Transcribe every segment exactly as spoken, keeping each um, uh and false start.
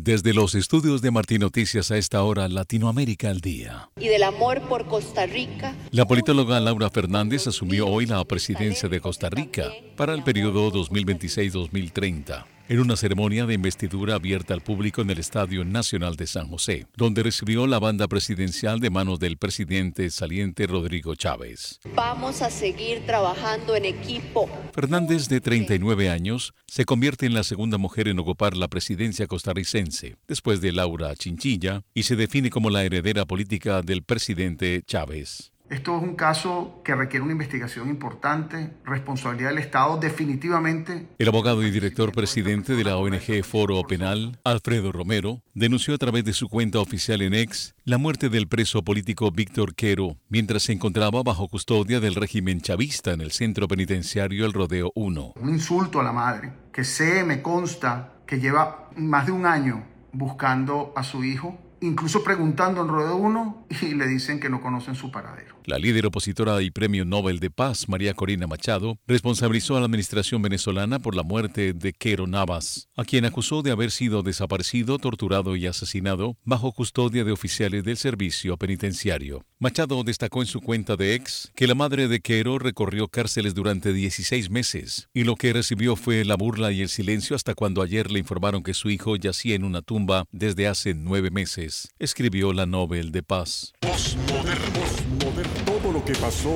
Desde los estudios de Martín Noticias a esta hora, Latinoamérica al día. Y del amor por Costa Rica. La politóloga Laura Fernández asumió hoy la presidencia de Costa Rica para el periodo dos mil veintiséis a dos mil treinta. En una ceremonia de investidura abierta al público en el Estadio Nacional de San José, donde recibió la banda presidencial de manos del presidente saliente Rodrigo Chávez. Vamos a seguir trabajando en equipo. Fernández, de treinta y nueve años, se convierte en la segunda mujer en ocupar la presidencia costarricense, después de Laura Chinchilla, y se define como la heredera política del presidente Chávez. Esto es un caso que requiere una investigación importante, responsabilidad del Estado definitivamente. El abogado y director presidente de la O N G Foro Penal, Alfredo Romero, denunció a través de su cuenta oficial en X la muerte del preso político Víctor Quero, mientras se encontraba bajo custodia del régimen chavista en el centro penitenciario El Rodeo uno. Un insulto a la madre, que sé, me consta, que lleva más de un año buscando a su hijo, incluso preguntando en Rodeo uno, y le dicen que no conocen su paradero. La líder opositora y premio Nobel de Paz, María Corina Machado, responsabilizó a la administración venezolana por la muerte de Quero Navas, a quien acusó de haber sido desaparecido, torturado y asesinado bajo custodia de oficiales del servicio penitenciario. Machado destacó en su cuenta de X que la madre de Quero recorrió cárceles durante dieciséis meses y lo que recibió fue la burla y el silencio hasta cuando ayer le informaron que su hijo yacía en una tumba desde hace nueve meses, escribió la Nobel de Paz. Postmoderno, postmoderno, todo lo que pasó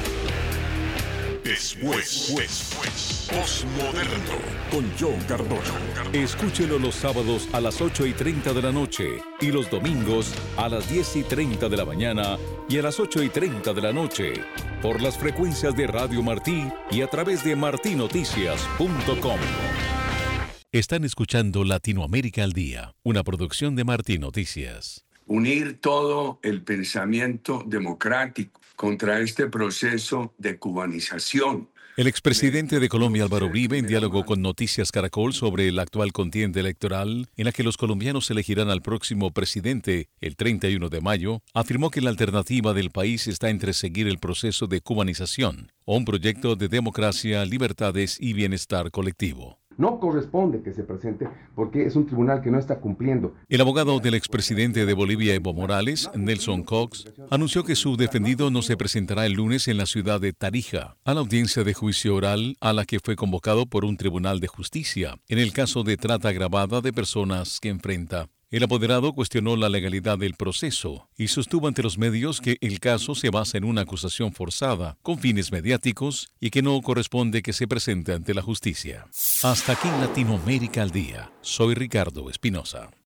después, después, postmoderno, con John Cardoso. Escúchelo los sábados a las ocho y treinta de la noche y los domingos a las diez y treinta de la mañana y a las ocho y treinta de la noche por las frecuencias de Radio Martí y a través de martí noticias punto com. Están escuchando Latinoamérica al Día, una producción de Martí Noticias. Unir todo el pensamiento democrático contra este proceso de cubanización. El expresidente de Colombia, Álvaro Uribe, en diálogo con Noticias Caracol sobre la actual contienda electoral, en la que los colombianos elegirán al próximo presidente el treinta y uno de mayo, afirmó que la alternativa del país está entre seguir el proceso de cubanización o un proyecto de democracia, libertades y bienestar colectivo. No corresponde que se presente porque es un tribunal que no está cumpliendo. El abogado del expresidente de Bolivia, Evo Morales, Nelson Cox, anunció que su defendido no se presentará el lunes en la ciudad de Tarija a la audiencia de juicio oral a la que fue convocado por un tribunal de justicia en el caso de trata agravada de personas que enfrenta. El apoderado cuestionó la legalidad del proceso y sostuvo ante los medios que el caso se basa en una acusación forzada, con fines mediáticos, y que no corresponde que se presente ante la justicia. Hasta aquí Latinoamérica al Día. Soy Ricardo Espinosa.